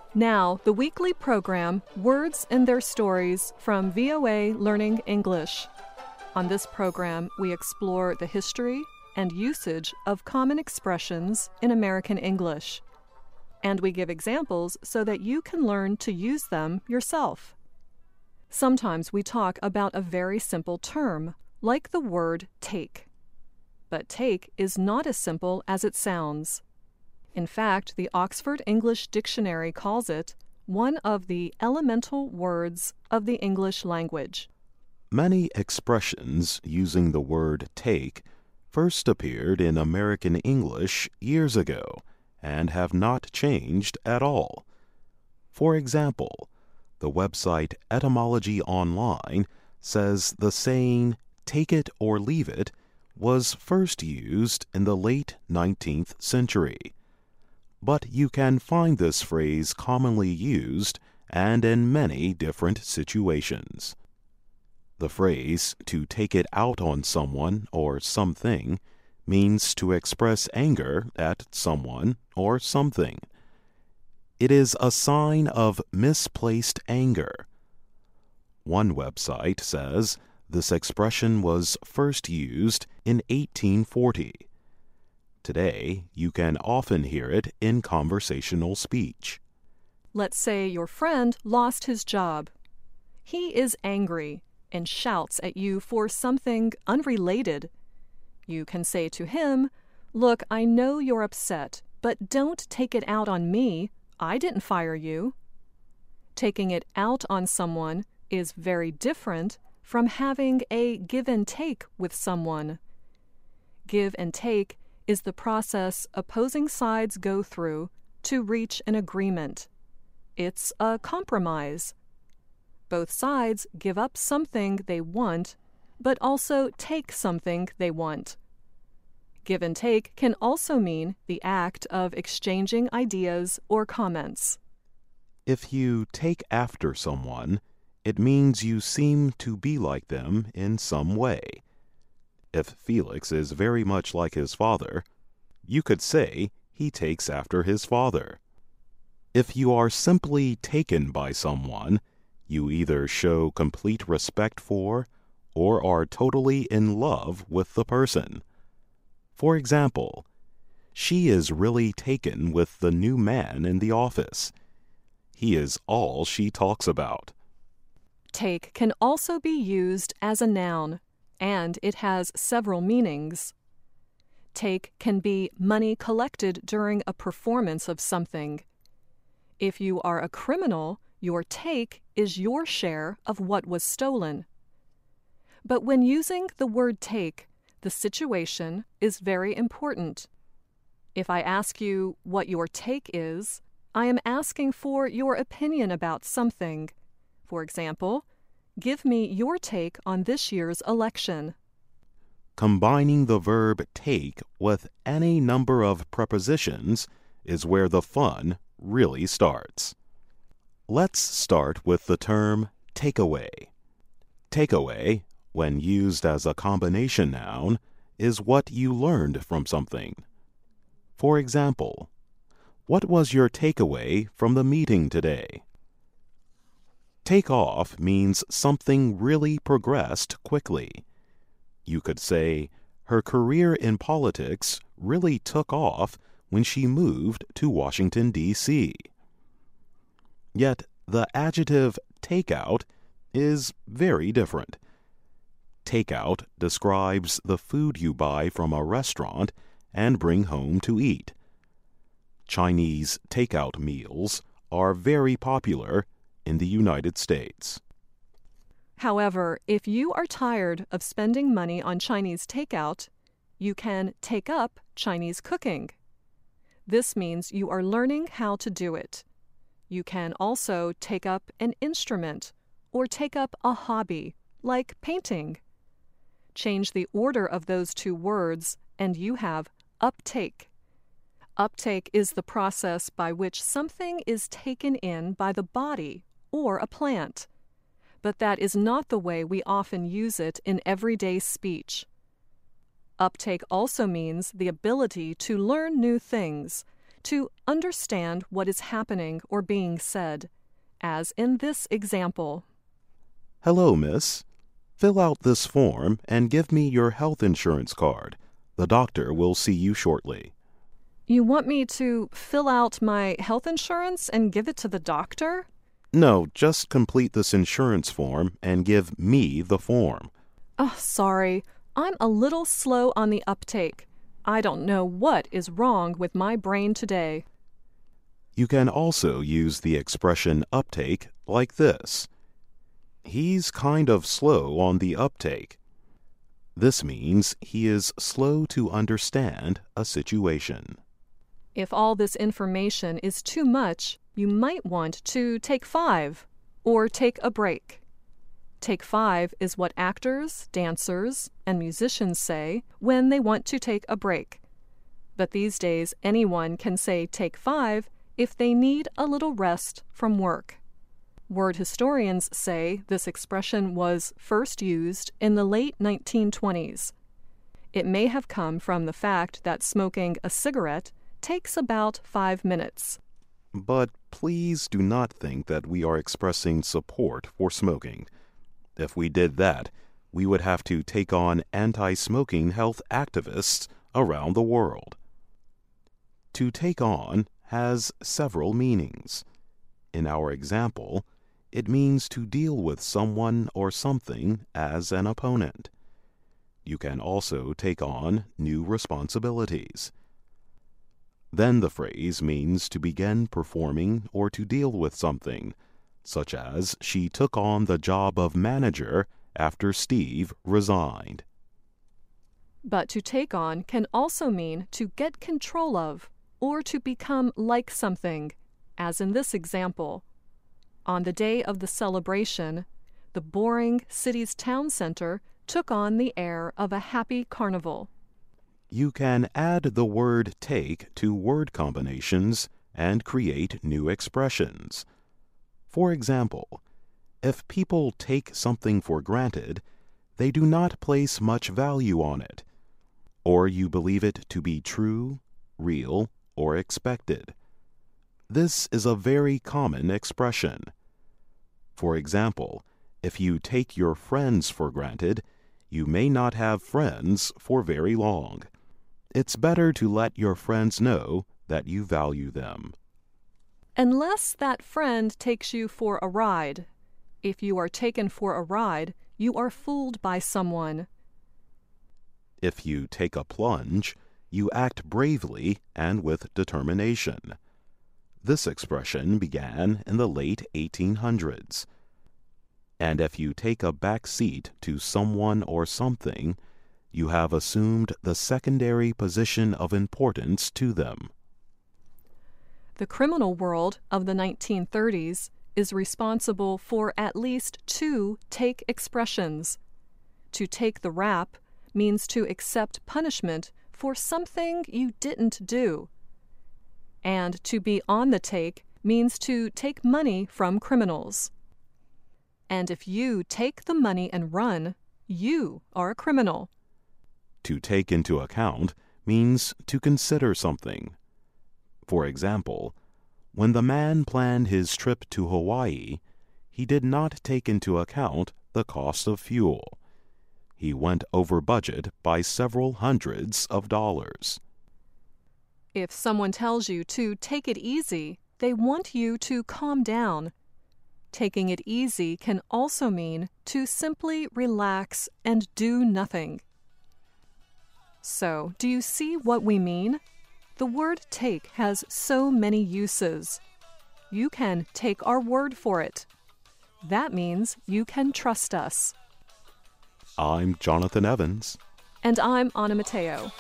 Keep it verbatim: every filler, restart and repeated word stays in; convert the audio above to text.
Now, the weekly program, Words and Their Stories from V O A Learning English. On this program, we explore the history and usage of common expressions in American English. And we give examples so that you can learn to use them yourself. Sometimes we talk about a very simple term, like the word take. But take is not as simple as it sounds. In fact, the Oxford English Dictionary calls it one of the elemental words of the English language. Many expressions using the word take first appeared in American English years ago and have not changed at all. For example, the website Etymology Online says the saying, "take it or leave it," was first used in the late nineteenth century. But you can find this phrase commonly used and in many different situations. The phrase to take it out on someone or something means to express anger at someone or something. It is a sign of misplaced anger. One website says this expression was first used in eighteen forty. Today, you can often hear it in conversational speech. Let's say your friend lost his job. He is angry and shouts at you for something unrelated. You can say to him, "Look, I know you're upset, but don't take it out on me. I didn't fire you." Taking it out on someone is very different from having a give and take with someone. Give and take is the process opposing sides go through to reach an agreement. It's a compromise. Both sides give up something they want, but also take something they want. Give and take can also mean the act of exchanging ideas or comments. If you take after someone, it means you seem to be like them in some way. If Felix is very much like his father, you could say he takes after his father. If you are simply taken by someone, you either show complete respect for or are totally in love with the person. For example, she is really taken with the new man in the office. He is all she talks about. Take can also be used as a noun, and it has several meanings. Take can be money collected during a performance of something. If you are a criminal, your take is your share of what was stolen. But when using the word take, the situation is very important. If I ask you what your take is, I am asking for your opinion about something. For example, give me your take on this year's election. Combining the verb take with any number of prepositions is where the fun really starts. Let's start with the term takeaway. Takeaway, when used as a combination noun, is what you learned from something. For example, what was your takeaway from the meeting today? Take off means something really progressed quickly. You could say, her career in politics really took off when she moved to Washington, D C Yet the adjective takeout is very different. Takeout describes the food you buy from a restaurant and bring home to eat. Chinese takeout meals are very popular in the United States. However, if you are tired of spending money on Chinese takeout, you can take up Chinese cooking. This means you are learning how to do it. You can also take up an instrument or take up a hobby, like painting. Change the order of those two words and you have uptake. Uptake is the process by which something is taken in by the body or a plant. But that is not the way we often use it in everyday speech. Uptake also means the ability to learn new things, to understand what is happening or being said, as in this example. Hello, miss. Fill out this form and give me your health insurance card. The doctor will see you shortly. You want me to fill out my health insurance and give it to the doctor? No, just complete this insurance form and give me the form. Oh, sorry. I'm a little slow on the uptake. I don't know what is wrong with my brain today. You can also use the expression uptake like this. He's kind of slow on the uptake. This means he is slow to understand a situation. If all this information is too much, you might want to take five or take a break. Take five is what actors, dancers, and musicians say when they want to take a break. But these days, anyone can say take five if they need a little rest from work. Word historians say this expression was first used in the late nineteen twenties. It may have come from the fact that smoking a cigarette takes about five minutes. But please do not think that we are expressing support for smoking. If we did that, we would have to take on anti-smoking health activists around the world. To take on has several meanings. In our example, it means to deal with someone or something as an opponent. You can also take on new responsibilities. Then the phrase means to begin performing or to deal with something, such as she took on the job of manager after Steve resigned. But to take on can also mean to get control of or to become like something, as in this example. On the day of the celebration, the boring city's town center took on the air of a happy carnival. You can add the word take to word combinations and create new expressions. For example, if people take something for granted, they do not place much value on it, or you believe it to be true, real, or expected. This is a very common expression. For example, if you take your friends for granted, you may not have friends for very long. It's better to let your friends know that you value them. Unless that friend takes you for a ride. If you are taken for a ride, you are fooled by someone. If you take a plunge, you act bravely and with determination. This expression began in the late eighteen hundreds. And if you take a back seat to someone or something, you have assumed the secondary position of importance to them. The criminal world of the nineteen thirties is responsible for at least two take expressions. To take the rap means to accept punishment for something you didn't do. And to be on the take means to take money from criminals. And if you take the money and run, you are a criminal. To take into account means to consider something. For example, when the man planned his trip to Hawaii, he did not take into account the cost of fuel. He went over budget by several hundreds of dollars. If someone tells you to take it easy, they want you to calm down. Taking it easy can also mean to simply relax and do nothing. So, do you see what we mean? The word take has so many uses. You can take our word for it. That means you can trust us. I'm Jonathan Evans. And I'm Anna Mateo.